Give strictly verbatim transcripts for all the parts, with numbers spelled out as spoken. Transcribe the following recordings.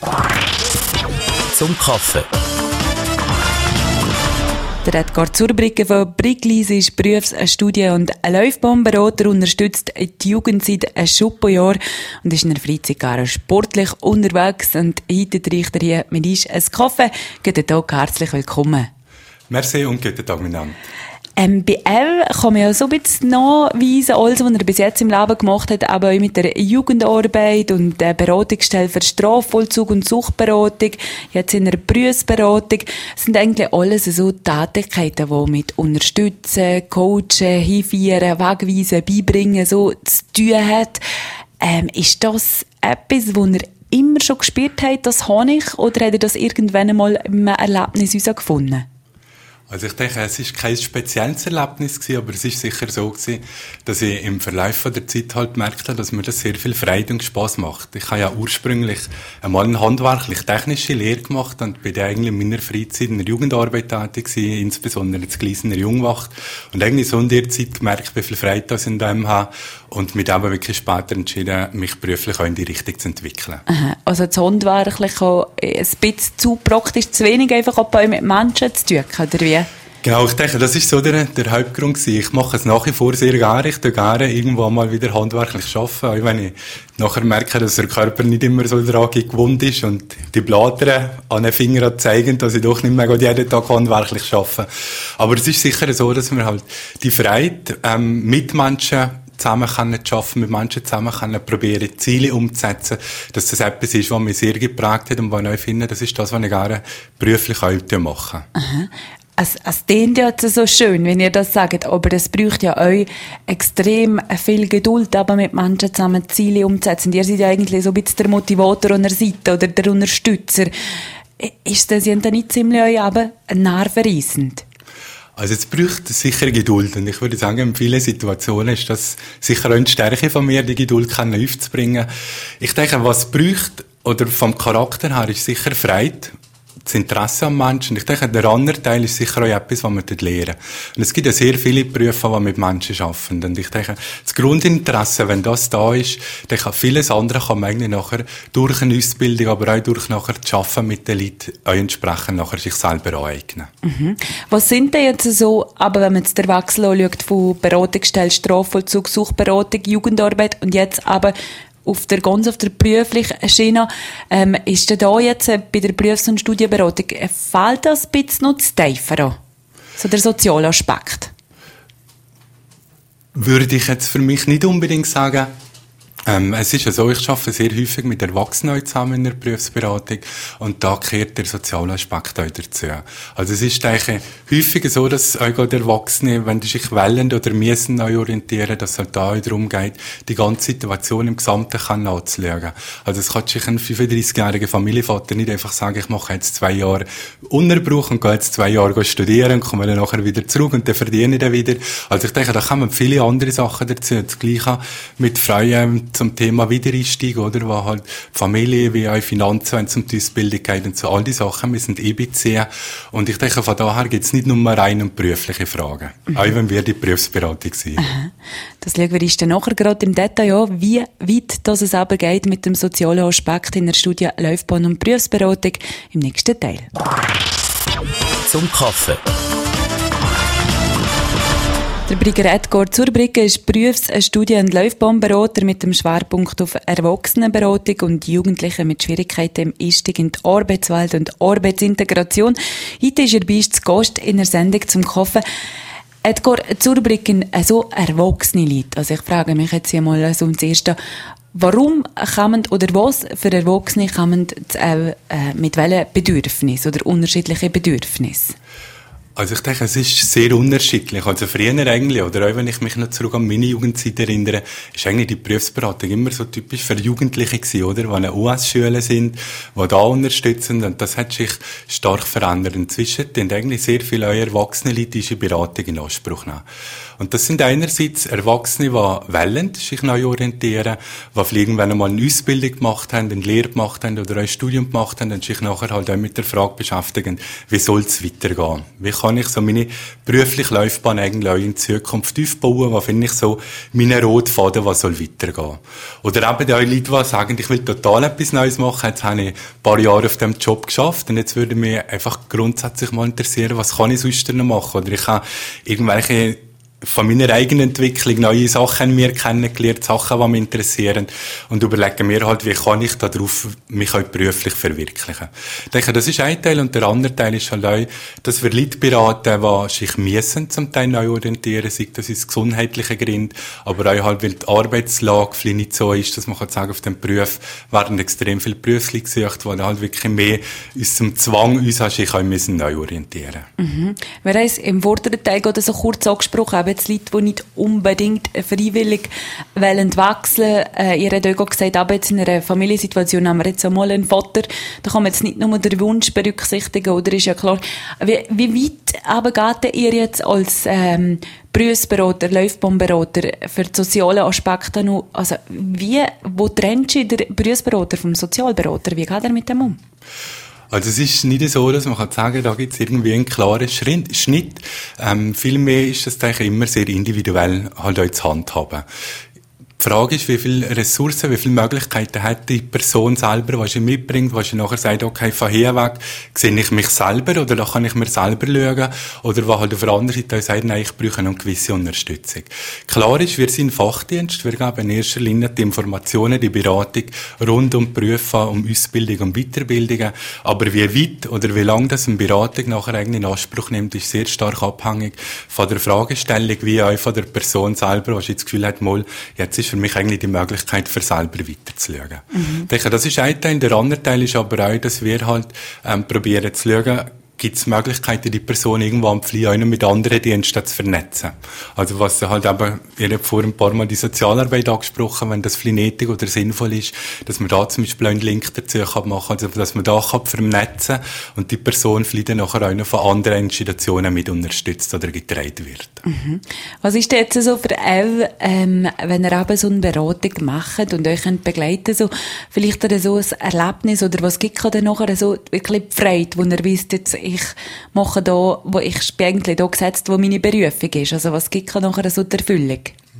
Zum Kaffee. Der Edgar Zurbriggen von Briglis ist Berufs-, Studien- und Laufbahnberater, unterstützt die Jugend seit einem Schuppenjahr und ist in der Freizeit gar sportlich unterwegs. Und heute trinkt er hier mit uns einen Kaffee. Guten Tag, herzlich willkommen. Merci und guten Tag miteinander. Ähm, bei ihm kann man ja so ein bisschen nachweisen, alles, was er bis jetzt im Leben gemacht hat, aber auch mit der Jugendarbeit und der Beratungsstelle für Strafvollzug und Suchtberatung, jetzt in der Berufsberatung, sind eigentlich alles so Tätigkeiten, die mit Unterstützen, Coachen, Hinführen, Wegweisen, Beibringen so zu tun hat. Ähm, ist das etwas, wo er immer schon gespürt hat, das habe ich, oder hat er das irgendwann einmal im Erlebnis herausgefunden? Also ich denke, es war kein spezielles Erlebnis gewesen, aber es ist sicher so gewesen, dass ich im Verlauf der Zeit halt gemerkt habe, dass mir das sehr viel Freude und Spass macht. Ich habe ja ursprünglich einmal eine handwerklich-technische Lehre gemacht und bin dann eigentlich in meiner Freizeit in der Jugendarbeit tätig gewesen, insbesondere in der Gleisener Jungwacht. Und eigentlich so in der Zeit gemerkt, wie viel Freude ich in dem habe und mich dann wirklich später entschieden, mich beruflich auch in die Richtung zu entwickeln. Aha. Also das Handwerkliche auch ein bisschen zu praktisch, zu wenig einfach auch mit Menschen zu tun, oder wie? Genau, ich denke, das ist so der, der Hauptgrund gewesen. Ich mache es nach wie vor sehr gerne. Ich tue gerne irgendwo mal wieder handwerklich arbeiten, auch wenn ich nachher merke, dass der Körper nicht immer so daran gewohnt ist und die Blätter an den Fingern zeigen, dass ich doch nicht mehr jeden Tag handwerklich arbeite. Aber es ist sicher so, dass wir halt die Freiheit ähm, mit Menschen zusammen können arbeiten, mit Menschen zusammen können probieren, Ziele umzusetzen, dass das etwas ist, was mich sehr geprägt hat und was ich auch finde, das ist das, was ich gerne beruflich auch mache. Aha. Es, es klingt ja so schön, wenn ihr das sagt, aber es braucht ja euch extrem viel Geduld, aber mit Menschen zusammen Ziele umzusetzen. Und ihr seid ja eigentlich so ein bisschen der Motivator an der Seite oder der Unterstützer. Ist das ja nicht ziemlich euch aber nervenreissend? Also es braucht sicher Geduld und ich würde sagen, in vielen Situationen ist das sicher auch eine Stärke von mir, die Geduld aufzubringen. Ich denke, was es braucht, oder vom Charakter her, ist sicher Freude, das Interesse am Menschen. Ich denke, der andere Teil ist sicher auch etwas, was wir dort lernen. Und es gibt ja sehr viele Berufe, die mit Menschen arbeiten. Und ich denke, das Grundinteresse, wenn das da ist, dann kann vieles andere kann man eigentlich nachher durch eine Ausbildung, aber auch durch nachher das Arbeiten mit den Leuten auch entsprechend nachher sich selber aneignen. Mhm. Was sind denn jetzt so, aber wenn man jetzt den Wechsel anschaut von Beratungsstelle, Strafvollzug, Suchtberatung, Jugendarbeit und jetzt aber auf der ganz auf der beruflichen Schiene, ähm, ist denn da jetzt äh, bei der Berufs- und Studienberatung, äh, fehlt das ein bisschen noch zu tiefer an? So der soziale Aspekt? Würde ich jetzt für mich nicht unbedingt sagen. Ähm, es ist ja so, ich arbeite sehr häufig mit Erwachsenen zusammen in der Berufsberatung und da gehört der soziale Aspekt auch dazu. Also es ist eigentlich häufiger so, dass auch die Erwachsenen, wenn die sich wollen oder müssen neu orientieren, dass es halt da auch darum geht, die ganze Situation im Gesamten anzuschauen. Also es kann sich ein fünfunddreißigjähriger Familienvater nicht einfach sagen, ich mache jetzt zwei Jahre Unterbruch und gehe jetzt zwei Jahre studieren und komme dann nachher wieder zurück und dann verdiene ich dann wieder. Also ich denke, da kommen viele andere Sachen dazu. Das Gleiche mit Freien zum Thema Wiedereinstieg, oder? Wo halt Familie wie auch Finanzen, wenn es um die Ausbildung geht und so, all die Sachen müssen einbeziehen. Und ich denke, von daher gibt es nicht nur rein um berufliche Fragen. Mhm. Auch wenn wir die Berufsberatung sind. Aha. Das schauen wir uns dann nachher gerade im Detail an, wie weit das es aber geht mit dem sozialen Aspekt in der Studie Laufbahn- und Berufsberatung im nächsten Teil. Zum Kaffee. Der Brigger Edgar Zurbriggen ist Berufs-, Studien- und Laufbahnberater mit dem Schwerpunkt auf Erwachsenenberatung und Jugendliche mit Schwierigkeiten im Einstieg in die Arbeitswelt und Arbeitsintegration. Heute ist er bei uns zu Gast in der Sendung zum Kaffee. Edgar Zurbriggen, so erwachsene Leute. Also ich frage mich jetzt hier mal so als Erstes, warum kommen oder was für Erwachsene kommen äh, mit welchen Bedürfnissen oder unterschiedlichen Bedürfnissen? Also ich denke, es ist sehr unterschiedlich. Also früher eigentlich, oder auch wenn ich mich noch zurück an meine Jugendzeit erinnere, ist eigentlich die Berufsberatung immer so typisch für Jugendliche gewesen, oder? Die eine U S-Schule sind, die da unterstützen. Und das hat sich stark verändert. Inzwischen haben eigentlich sehr viele Erwachsene Leute diese Beratung in Anspruch nehmen. Und das sind einerseits Erwachsene, die wollen sich neu orientieren, die vielleicht irgendwann einmal eine Ausbildung gemacht haben, eine Lehre gemacht haben oder ein Studium gemacht haben und sich nachher halt auch mit der Frage beschäftigen, wie soll es weitergehen? Wie kann ich so meine berufliche Laufbahn eigentlich auch in Zukunft aufbauen? Was finde ich so meine rote Faden, was soll weitergehen? Oder eben auch Leute, die sagen, ich will total etwas Neues machen, jetzt habe ich ein paar Jahre auf diesem Job geschafft und jetzt würde mich einfach grundsätzlich mal interessieren, was kann ich sonst noch machen? Oder ich habe irgendwelche von meiner eigenen Entwicklung neue Sachen an mir kennengelernt, Sachen, die mich interessieren und überlege mir halt, wie kann ich darauf mich auch beruflich verwirklichen. Ich denke, das ist ein Teil und der andere Teil ist halt auch, dass wir Leute beraten, die sich müssen zum Teil neu orientieren, sei das aus gesundheitlichen Gründen, aber auch halt, weil die Arbeitslage vielleicht nicht so ist, dass man kann sagen, auf dem Beruf werden extrem viele Berufsleute gesucht, die halt wirklich mehr aus dem Zwang uns sich auch müssen neu orientieren. Mhm. Wir haben es im vorderen Teil gerade so kurz angesprochen, aber jetzt Leute, die nicht unbedingt freiwillig wollen wechseln. Äh, ihr habt auch gesagt, aber jetzt in einer Familiensituation haben wir jetzt einmal einen Vater, da kann man jetzt nicht nur den Wunsch berücksichtigen, oder ist ja klar. Wie, wie weit aber geht ihr jetzt als ähm, Berufsberater, Laufbahnberater für die sozialen Aspekte noch, also wie, wo trennst du den Berufsberater vom Sozialberater? Wie geht er mit dem um? Also es ist nicht so, dass man kann sagen, da gibt es irgendwie einen klaren Schnitt. Ähm, vielmehr ist das eigentlich immer sehr individuell halt auch zu handhaben. Die Frage ist, wie viele Ressourcen, wie viele Möglichkeiten hat die Person selber, was sie mitbringt, was sie nachher sagt, okay, von hier weg sehe ich mich selber oder da kann ich mir selber schauen oder was halt auf der anderen Seite sagt, nein, ich brauche eine gewisse Unterstützung. Klar ist, wir sind Fachdienst, wir geben in erster Linie die Informationen, die Beratung rund um Berufe, um Ausbildung, um Weiterbildungen, aber wie weit oder wie lange das eine Beratung nachher eigentlich in Anspruch nimmt, ist sehr stark abhängig von der Fragestellung, wie auch von der Person selber, was das Gefühl hat, mal, jetzt ist für mich eigentlich die Möglichkeit, für selber weiterzuschauen. Mhm. Ich denke, das ist ein Teil. Der andere Teil ist aber auch, dass wir halt ähm, probieren zu schauen, gibt es Möglichkeiten, die Person irgendwo am Fliehen mit anderen Diensten zu vernetzen. Also was halt eben, ihr habt vorhin ein paar Mal die Sozialarbeit angesprochen, wenn das vielleicht nötig oder sinnvoll ist, dass man da zum Beispiel einen Link dazu machen kann, also dass man da kann vernetzen und die Person vielleicht dann nachher auch noch von anderen Institutionen mit unterstützt oder getragen wird. Mhm. Was ist denn jetzt so für euch, ähm, wenn ihr eben so eine Beratung macht und euch begleiten so vielleicht so ein Erlebnis oder was gibt es dann nachher so wirklich die Freude, wo ihr wisst, jetzt ich mache da, wo ich bin eigentlich da gesetzt, wo meine Berufung ist. Also was gibt es nachher so die Erfüllung?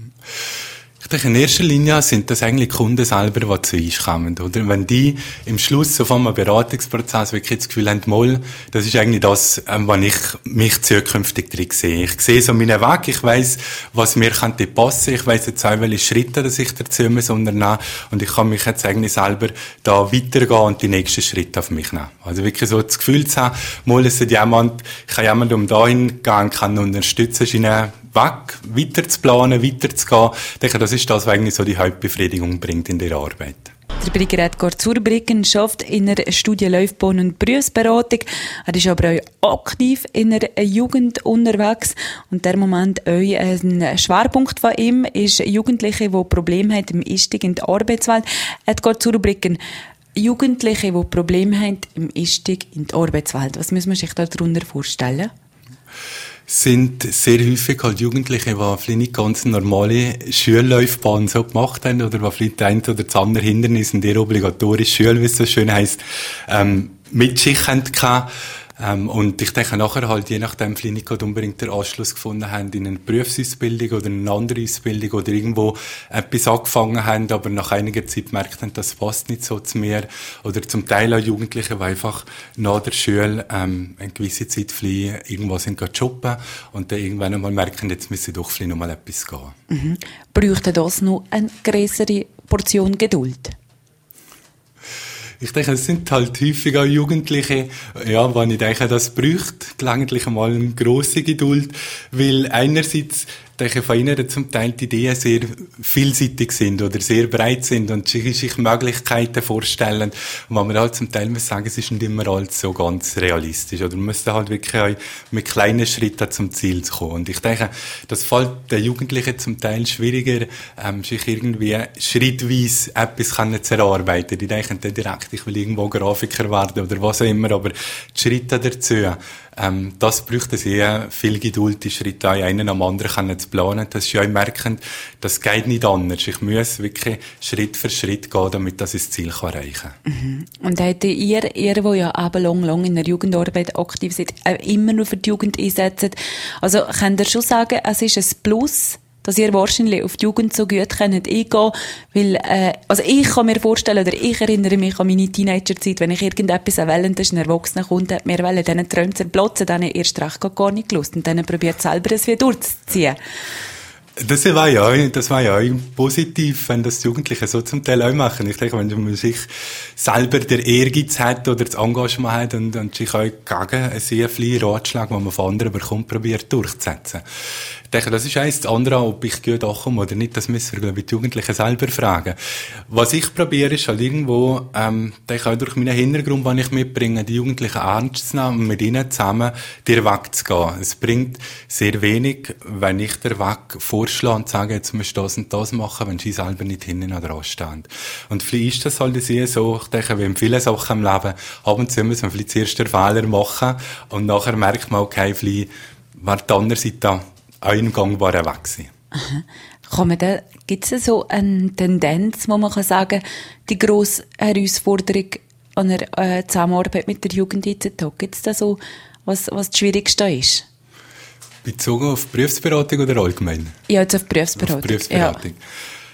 Ich denke, in erster Linie sind das eigentlich die Kunden selber, die zu uns kommen, oder? Wenn die im Schluss so von einem Beratungsprozess wirklich das Gefühl haben, mal, das ist eigentlich das, was ich mich zukünftig drin sehe. Ich sehe so meinen Weg, ich weiss, was mir könnte passen, ich weiss jetzt auch, welche Schritte, dass ich dazu muss unternehmen und ich kann mich jetzt eigentlich selber da weitergehen und die nächsten Schritte auf mich nehmen. Also wirklich so das Gefühl zu haben, mal, es ist jemand, ich kann jemanden um dahin gehen, kann unterstützen, seinen Weg weiter zu planen, weiter zu gehen. Ich denke, das ist das, was eigentlich so die Hauptbefriedigung bringt in der Arbeit. Der Brigadier Zurbriggen arbeitet in einer Studie Laufbahn- und Berufsberatung. Er ist aber auch aktiv in einer Jugend unterwegs. Und der Moment auch ein Schwerpunkt von ihm ist Jugendliche, die Probleme haben im Einstieg in die Arbeitswelt. Edgar Zurbriggen, Jugendliche, die Probleme haben im Einstieg in die Arbeitswelt. Was muss man sich darunter vorstellen? Sind sehr häufig halt Jugendliche, die vielleicht nicht ganz normale Schullaufbahn so gemacht haben oder die vielleicht ein oder das andere Hindernis in der obligatorischen Schule, wie es so schön heisst, ähm, mit sich haben gehabt. Ähm, und ich denke nachher halt, je nachdem, vielleicht nicht unbedingt den Anschluss gefunden haben in eine Berufsausbildung oder eine andere Ausbildung oder irgendwo etwas angefangen haben, aber nach einiger Zeit merkt haben, das passt nicht so zu mir. Oder zum Teil auch Jugendliche, die einfach nach der Schule ähm, eine gewisse Zeit vielleicht irgendwo sind shoppen und dann irgendwann einmal merken, jetzt müssen doch vielleicht noch mal etwas gehen. Mhm. Bräuchte das noch eine größere Portion Geduld? Ich denke, es sind halt häufig auch Jugendliche, ja, wenn ich denke, das braucht gelegentlich einmal eine grosse Geduld, weil einerseits denke ich, von ihnen zum Teil die Ideen sehr vielseitig sind oder sehr breit sind und sich, sich Möglichkeiten vorstellen. Und wenn man halt zum Teil muss sagen, es ist nicht immer alles so ganz realistisch. Oder man müsste halt wirklich auch mit kleinen Schritten zum Ziel kommen. Und ich denke, das fällt den Jugendlichen zum Teil schwieriger, ähm, sich irgendwie schrittweise etwas zu erarbeiten. Die denken dann direkt, ich will irgendwo Grafiker werden oder was auch immer, aber die Schritte dazu, ähm, das braucht sehr viel Geduld, die Schritte einen am anderen zu zu planen, dass ich auch merke, das geht nicht anders. Ich muss wirklich Schritt für Schritt gehen, damit ich das Ziel erreichen kann. Mhm. Und hättet ihr, ihr, die ja eben lang, lang in der Jugendarbeit aktiv seid, auch immer nur für die Jugend einsetzt, also könnt ihr schon sagen, es ist ein Plus, dass ihr wahrscheinlich auf die Jugend so gut könnt eingehen, weil, äh, also ich kann mir vorstellen, oder ich erinnere mich an meine Teenagerzeit, wenn ich irgendetwas wollte, das ist ein Erwachsener Kunde, hat mir wollen, diesen Träumen zerplatzen, dann erst recht gar nicht gelust und dann probiert selber es wieder durchzuziehen. Das war ja, das war ja auch positiv, wenn das Jugendliche so zum Teil auch machen. Ich denke, wenn man sich selber der Ehrgeiz hat oder das Engagement hat und, und sich auch gegen sehr viele Ratschläge, die man von anderen bekommt, probiert durchzusetzen. Ich denke, das ist eins. Das andere, ob ich gut ankomme oder nicht, das müssen wir, glaube ich, die Jugendlichen selber fragen. Was ich probiere, ist halt irgendwo, ähm, denke auch durch meinen Hintergrund, den ich mitbringe, die Jugendlichen ernst zu nehmen und mit ihnen zusammen den Weg zu gehen. Es bringt sehr wenig, wenn ich den Weg vorschlage und sage, jetzt musst du das und das machen, wenn sie selber nicht hinten dran stehen. Und vielleicht ist das halt so, ich denke, wie in vielen Sachen im Leben, ab und zu müssen wir vielleicht zuerst den Fehler machen und nachher merkt man, okay, vielleicht war die andere Seite auch im gangbaren Weg sein. Kann man da, gibt es so eine Tendenz, wo man kann sagen, die grosse Herausforderung an der äh, Zusammenarbeit mit der Jugend jetzt, gibt es da so, was, was das Schwierigste ist? Bezogen auf Berufsberatung oder allgemein? Ja, jetzt auf Berufsberatung. Auf Berufsberatung. Ja.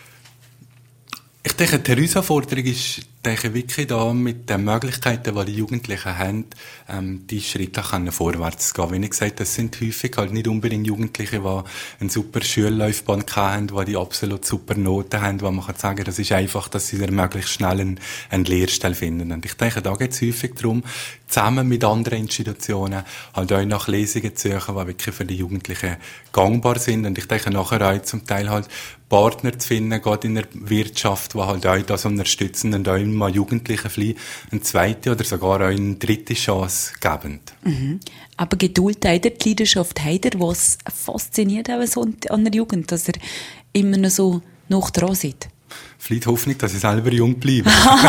Ich denke, die Herausforderung ist, denke wirklich da mit den Möglichkeiten, die die Jugendlichen haben, ähm, die Schritte können vorwärts zu gehen. Wie ich gesagt, das sind häufig halt nicht unbedingt Jugendliche, die eine super Schullaufbahn haben, die die absolut super Noten haben, wo man kann sagen, das ist einfach, dass sie dann möglichst schnell eine, eine Lehrstelle finden. Und ich denke, da geht es häufig darum, zusammen mit anderen Institutionen halt auch nach Lesungen zu suchen, die wirklich für die Jugendlichen gangbar sind. Und ich denke nachher auch zum Teil halt Partner zu finden, gerade in der Wirtschaft, die halt auch das unterstützen und auch immer Jugendlichen vielleicht eine zweite oder sogar auch eine dritte Chance geben. Mhm. Aber Geduld hat er, die Leidenschaft hat er, was fasziniert auch so an der Jugend, dass er immer noch so noch dran sitzt. Vielleicht Hoffnung, dass ich selber jung bleibe.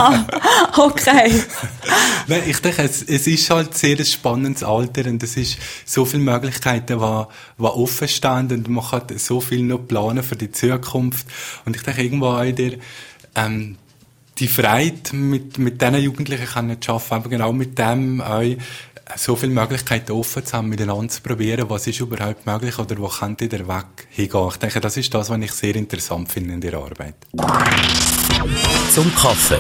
Okay. Nein, ich denke, es, es ist halt sehr ein spannendes Alter und es ist so viele Möglichkeiten, die, die offen stehen und man kann so viel noch planen für die Zukunft. Und ich denke, irgendwo auch der, ähm, die Freiheit mit, mit diesen Jugendlichen können zu arbeiten, aber genau mit dem auch so viele Möglichkeiten offen zu haben, miteinander zu probieren, was ist überhaupt möglich oder wo könnte der Weg hingehen. Ich denke, das ist das, was ich sehr interessant finde in der Arbeit. Zum Kaffee.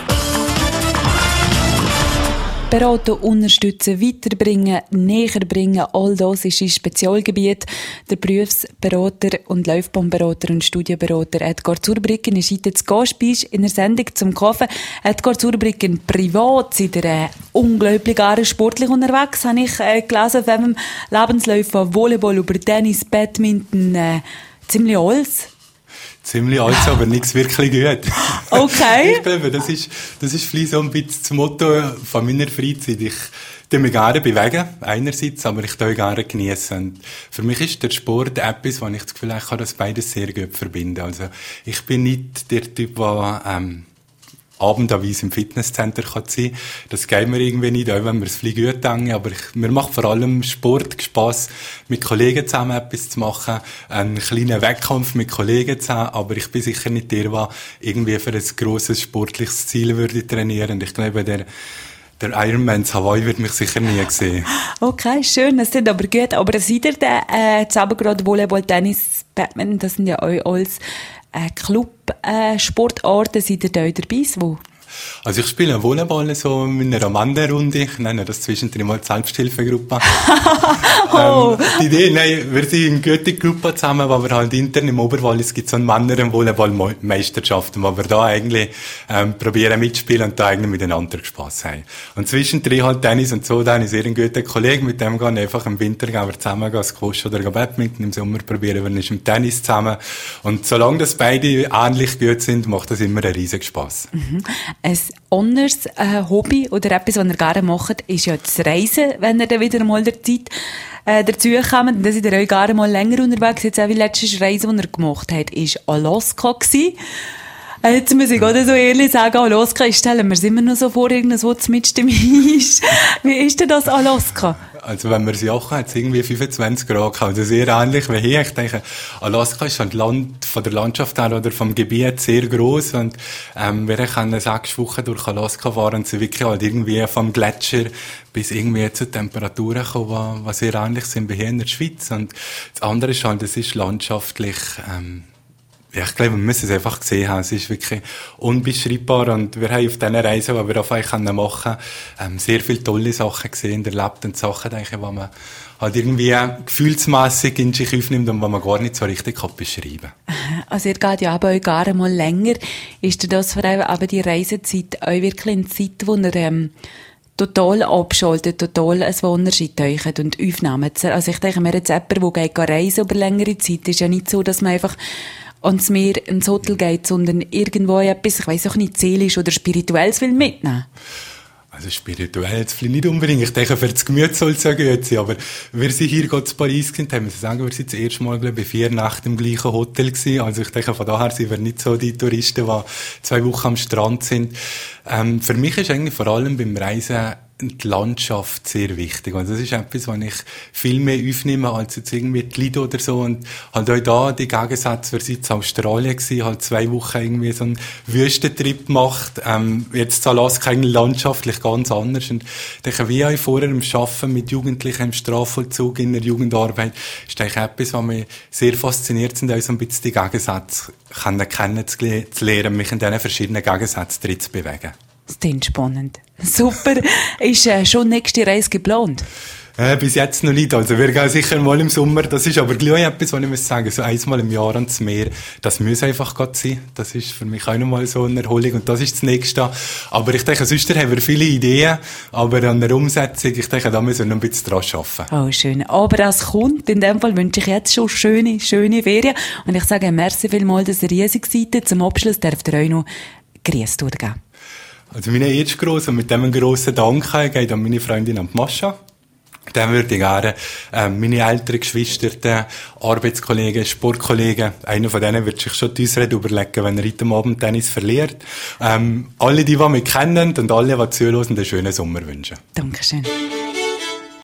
Beraten, unterstützen, weiterbringen, näher bringen, all das ist sein Spezialgebiet. Der Berufsberater und Laufbahnberater und Studienberater Edgar Zurbriggen ist heute zu Gast in der Sendung zum Kaffee. Edgar Zurbriggen, privat seid ihr äh, unglaublich gerne sportlich unterwegs, habe ich äh, gelesen auf einem Lebenslauf von Volleyball über Tennis, Badminton, äh, ziemlich alles. Ziemlich alt, aber nichts wirklich gut. Okay. Ich glaube, das ist, das ist vielleicht so ein bisschen das Motto von meiner Freizeit. Ich tue mich gerne bewegen, einerseits, aber ich tue gerne genießen. Und für mich ist der Sport etwas, wo ich das Gefühl habe, ich kann das beides sehr gut verbinden. Also, ich bin nicht der Typ, der, ähm, abendweise im Fitnesscenter kann sein. Das geht mir irgendwie nicht, auch wenn wir es vielleicht gut denken. Aber ich, mir macht vor allem Sport Spass, mit Kollegen zusammen etwas zu machen, einen kleinen Wettkampf mit Kollegen zusammen. Aber ich bin sicher nicht der, der irgendwie für ein grosses sportliches Ziel würde trainieren. Und ich glaube, der Der Ironman Hawaii wird mich sicher nie sehen. Okay, schön, das sind aber gut. Aber seid ihr denn, äh, zusammen gerade Volleyball, Tennis, Badminton, das sind ja auch alles äh, Club-Sportarten, äh, seid ihr da dabei? Wo? Also ich spiele Volleyball so in einer Amanda-Runde. Ich nenne das zwischendrin mal die Selbsthilfegruppe. oh. ähm, die Idee, nein, wir sind in gute Gruppe zusammen, wo wir halt intern im Oberwallis gibt so einen Männer-Volleyball-Meisterschaft, wo wir da eigentlich ähm, probieren mitspielen und da eigentlich miteinander Spass haben. Und zwischendrin halt Tennis und so, dann ist er ein guter Kollege, mit dem gehen einfach im Winter gehen wir zusammen gehen, Squash oder Badminton, im Sommer probieren wir nicht im Tennis zusammen. Und solange das beide ähnlich gut sind, macht das immer einen riesigen Spass. Mhm. Ein anderes äh, Hobby oder etwas, was ihr gerne macht, ist ja das Reisen, wenn ihr dann wieder mal der Zeit äh, dazu kommt. Dann seid ihr auch gerne mal länger unterwegs. Jetzt auch die letzte Reise, die ihr gemacht habt, war Alaska gewesen. Äh, jetzt muss ich gerade so ehrlich sagen, Alaska, ich stelle mir immer noch so vor, irgendwas, was mitten im ist. Wie ist denn das Alaska? Also wenn wir es jachen, hat es irgendwie fünfundzwanzig Grad gehabt. Also sehr ähnlich wie hier. Ich denke, Alaska ist von, Land, von der Landschaft her oder vom Gebiet sehr gross und ähm, wir können sechs Wochen durch Alaska fahren und sind wirklich halt irgendwie vom Gletscher bis irgendwie zu Temperaturen kommen, die sehr ähnlich sind wie hier in der Schweiz. Und das andere ist halt, es ist landschaftlich ähm, ja, ich glaube, wir müssen es einfach gesehen haben. Es ist wirklich unbeschreibbar und wir haben auf diesen Reisen, die wir auf euch machen können, ähm, sehr viele tolle Sachen gesehen, erlebt und Sachen, denke ich, die man halt irgendwie gefühlsmässig in sich aufnimmt und die man gar nicht so richtig kann beschreiben kann. Also ihr geht ja aber auch gar einmal länger. Ist das vor allem aber die Reisezeit auch wirklich eine Zeit, wo ihr ähm, total abschaltet, total einen Unterschied teucht und aufnehmt? Also ich denke mir jetzt jemand, der geht reisen über längere Zeit, ist ja nicht so, dass man einfach ans Meer ins Hotel geht, sondern irgendwo etwas, ich weiss auch nicht, seelisch oder spirituelles will mitnehmen. Also spirituell jetzt vielleicht nicht unbedingt. Ich denke, für das Gemüt soll es ja gut sein. Aber wir sind hier gerade zu Paris sind, haben wir sagen, wir sind das erste Mal, glaube ich, vier Nächte im gleichen Hotel gewesen. Also ich denke, von daher sind wir nicht so die Touristen, die zwei Wochen am Strand sind. Ähm, für mich ist eigentlich vor allem beim Reisen die Landschaft sehr wichtig. Und das ist etwas, was ich viel mehr aufnehme, als jetzt irgendwie die Lieder oder so. Und halt auch da, die Gegensätze, wir sind in Australien gewesen, halt zwei Wochen irgendwie so einen Wüstentrip gemacht. Ähm, jetzt Alaska eigentlich landschaftlich ganz anders. Und ich denke, wie auch vorher im Arbeiten mit Jugendlichen im Strafvollzug, in der Jugendarbeit, ist eigentlich etwas, was mich sehr fasziniert sind, auch so ein bisschen die Gegensätze kennenzulernen, mich in diesen verschiedenen Gegensätzen drin zu bewegen. Das klingt spannend. Super. Ist äh, schon nächste Reise geplant? Äh, bis jetzt noch nicht. Also wir gehen sicher mal im Sommer. Das ist aber gleich etwas, was ich muss sagen, so einmal im Jahr ans Meer. Das muss einfach gerade sein. Das ist für mich auch nochmal so eine Erholung und das ist das Nächste. Aber ich denke, sonst haben wir viele Ideen, aber an der Umsetzung, ich denke, da müssen wir noch ein bisschen dran arbeiten. Oh, schön. Aber als kommt, in dem Fall wünsche ich jetzt schon schöne, schöne Ferien. Und ich sage merci vielmals, dass ihr riesig seid. Zum Abschluss dürft ihr euch noch Grüße durchgeben. Also meine erste grosse, und mit dem einen grossen Dank geht an meine Freundin an die Mascha. Dann würde ich gerne äh, meine älteren Geschwister, Arbeitskollegen, Sportkollegen, einer von denen wird sich schon die Ausrede überlegen, wenn er heute Abend Tennis verliert. Ähm, alle, die, die mich kennen und alle, die zuhören, einen schönen Sommer wünschen. Dankeschön.